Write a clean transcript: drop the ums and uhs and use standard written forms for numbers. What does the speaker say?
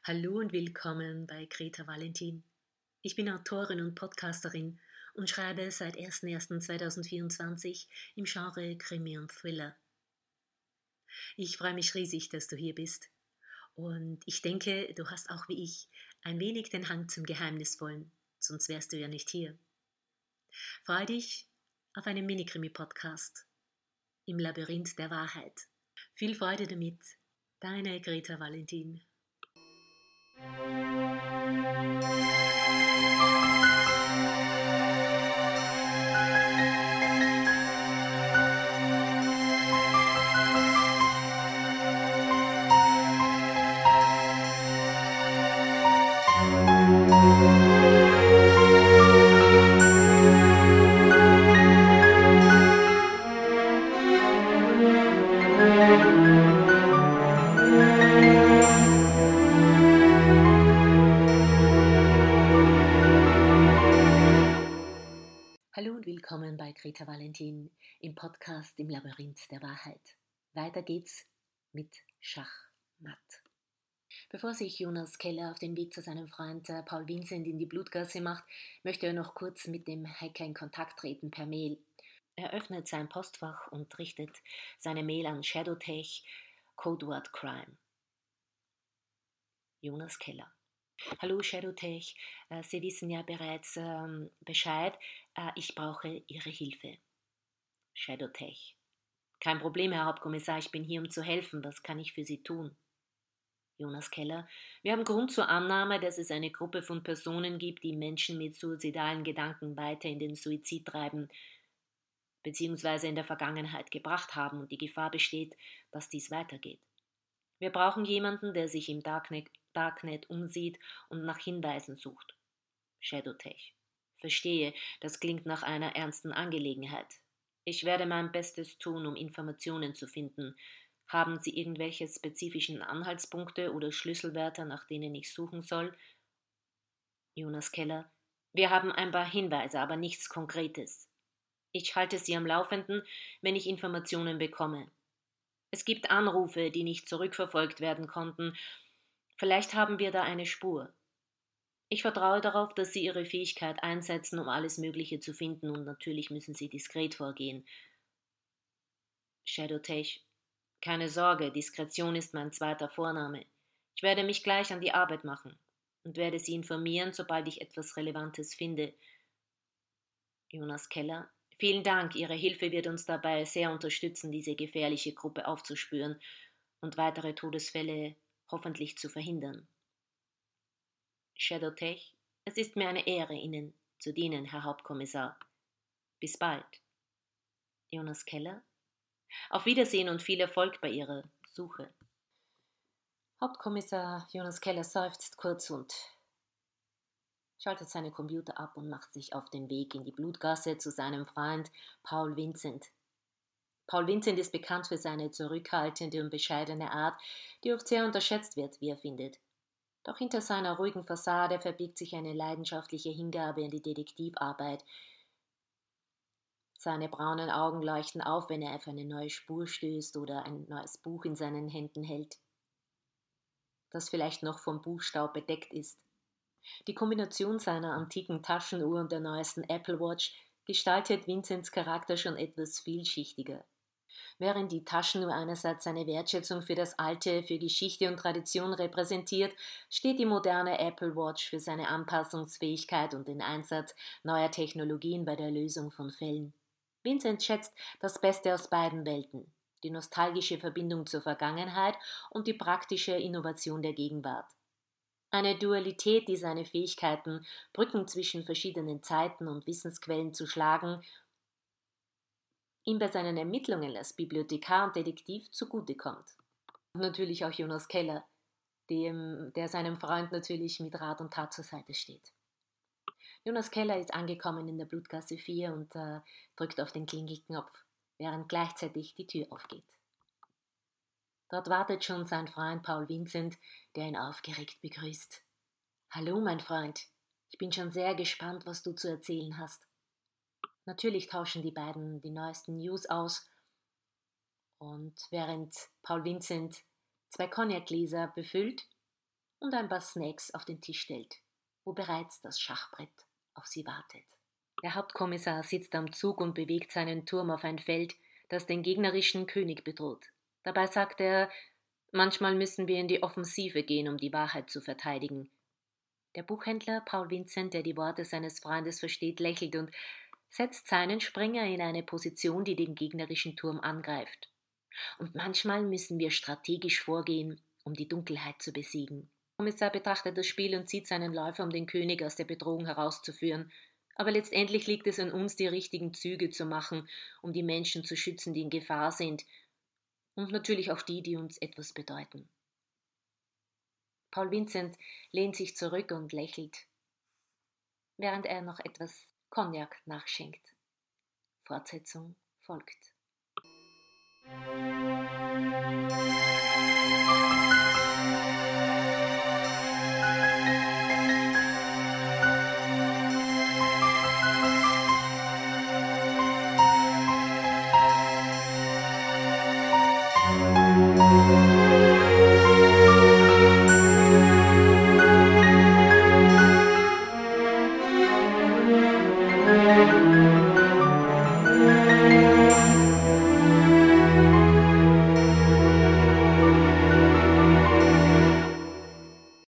Hallo und willkommen bei Greta Valentin. Ich bin Autorin und Podcasterin und schreibe seit 01.01.2024 im Genre Krimi und Thriller. Ich freue mich riesig, dass du hier bist und ich denke, du hast auch wie ich ein wenig den Hang zum Geheimnisvollen, sonst wärst du ja nicht hier. Freue dich auf einen Mini-Krimi-Podcast im Labyrinth der Wahrheit. Viel Freude damit, deine Greta Valentin. Hallo und willkommen bei Greta Valentin im Podcast im Labyrinth der Wahrheit. Weiter geht's mit Schachmatt. Bevor sich Jonas Keller auf den Weg zu seinem Freund Paul Vincent in die Blutgasse macht, möchte er noch kurz mit dem Hacker in Kontakt treten per Mail. Er öffnet sein Postfach und richtet seine Mail an Shadowtech, Codewort Crime. Jonas Keller. Hallo Shadowtech, Sie wissen ja bereits Bescheid, ich brauche Ihre Hilfe. Shadowtech. Kein Problem, Herr Hauptkommissar, ich bin hier, um zu helfen. Was kann ich für Sie tun? Jonas Keller. Wir haben Grund zur Annahme, dass es eine Gruppe von Personen gibt, die Menschen mit suizidalen Gedanken weiter in den Suizid treiben bzw. in der Vergangenheit gebracht haben und die Gefahr besteht, dass dies weitergeht. Wir brauchen jemanden, der sich im Darknet umsieht und nach Hinweisen sucht. Shadowtech. Verstehe, das klingt nach einer ernsten Angelegenheit. Ich werde mein Bestes tun, um Informationen zu finden. Haben Sie irgendwelche spezifischen Anhaltspunkte oder Schlüsselwörter, nach denen ich suchen soll? Jonas Keller. Wir haben ein paar Hinweise, aber nichts Konkretes. Ich halte Sie am Laufenden, wenn ich Informationen bekomme. Es gibt Anrufe, die nicht zurückverfolgt werden konnten. Vielleicht haben wir da eine Spur. Ich vertraue darauf, dass Sie Ihre Fähigkeit einsetzen, um alles Mögliche zu finden, und natürlich müssen Sie diskret vorgehen. Shadowtech. Keine Sorge, Diskretion ist mein zweiter Vorname. Ich werde mich gleich an die Arbeit machen und werde Sie informieren, sobald ich etwas Relevantes finde. Jonas Keller. Vielen Dank, Ihre Hilfe wird uns dabei sehr unterstützen, diese gefährliche Gruppe aufzuspüren und weitere Todesfälle hoffentlich zu verhindern. Shadowtech. Es ist mir eine Ehre, Ihnen zu dienen, Herr Hauptkommissar. Bis bald. Jonas Keller. Auf Wiedersehen und viel Erfolg bei Ihrer Suche. Hauptkommissar Jonas Keller seufzt kurz und schaltet seinen Computer ab und macht sich auf den Weg in die Blutgasse zu seinem Freund Paul Vincent. Paul Vincent ist bekannt für seine zurückhaltende und bescheidene Art, die oft sehr unterschätzt wird, wie er findet. Doch hinter seiner ruhigen Fassade verbirgt sich eine leidenschaftliche Hingabe an die Detektivarbeit. Seine braunen Augen leuchten auf, wenn er auf eine neue Spur stößt oder ein neues Buch in seinen Händen hält, das vielleicht noch vom Buchstaub bedeckt ist. Die Kombination seiner antiken Taschenuhr und der neuesten Apple Watch gestaltet Vincents Charakter schon etwas vielschichtiger. Während die Taschenuhr einerseits seine Wertschätzung für das Alte, für Geschichte und Tradition repräsentiert, steht die moderne Apple Watch für seine Anpassungsfähigkeit und den Einsatz neuer Technologien bei der Lösung von Fällen. Vincent schätzt das Beste aus beiden Welten, die nostalgische Verbindung zur Vergangenheit und die praktische Innovation der Gegenwart. Eine Dualität, die seine Fähigkeiten, Brücken zwischen verschiedenen Zeiten und Wissensquellen zu schlagen, ihm bei seinen Ermittlungen als Bibliothekar und Detektiv zugutekommt. Und natürlich auch Jonas Keller, der seinem Freund natürlich mit Rat und Tat zur Seite steht. Jonas Keller ist angekommen in der Blutgasse 4 und drückt auf den Klingelknopf, während gleichzeitig die Tür aufgeht. Dort wartet schon sein Freund Paul Vincent, der ihn aufgeregt begrüßt. Hallo, mein Freund. Ich bin schon sehr gespannt, was du zu erzählen hast. Natürlich tauschen die beiden die neuesten News aus und während Paul Vincent 2 Cognac-Gläser befüllt, und ein paar Snacks auf den Tisch stellt, wo bereits das Schachbrett auf sie wartet. Der Hauptkommissar sitzt am Zug und bewegt seinen Turm auf ein Feld, das den gegnerischen König bedroht. Dabei sagt er, manchmal müssen wir in die Offensive gehen, um die Wahrheit zu verteidigen. Der Buchhändler Paul Vincent, der die Worte seines Freundes versteht, lächelt und setzt seinen Springer in eine Position, die den gegnerischen Turm angreift. Und manchmal müssen wir strategisch vorgehen, um die Dunkelheit zu besiegen. Der Kommissar betrachtet das Spiel und zieht seinen Läufer, um den König aus der Bedrohung herauszuführen. Aber letztendlich liegt es an uns, die richtigen Züge zu machen, um die Menschen zu schützen, die in Gefahr sind. Und natürlich auch die, die uns etwas bedeuten. Paul Vincent lehnt sich zurück und lächelt, während er noch etwas Cognac nachschenkt. Fortsetzung folgt.